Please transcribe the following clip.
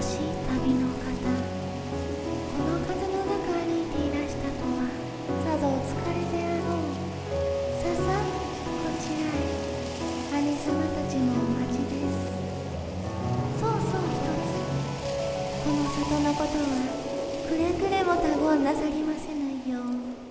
しい旅の方、この風の中歩いていらしたとは、さぞお疲れであろう。ささ、こちらへ。姉様たちのお待ちです。そうそう一つ。この里のことはくれぐれも他言なさりませぬよう。